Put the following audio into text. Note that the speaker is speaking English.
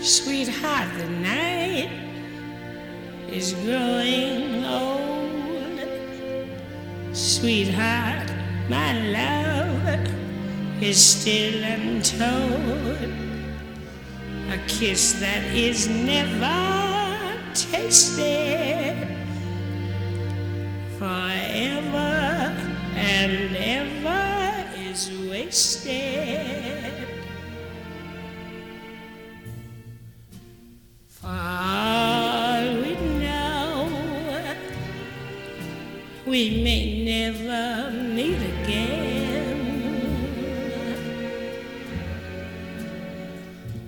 Sweetheart, the night is growing old. Sweetheart, my love is still untold. A kiss that is never tasted, forever and ever is wasted. For all we know, we may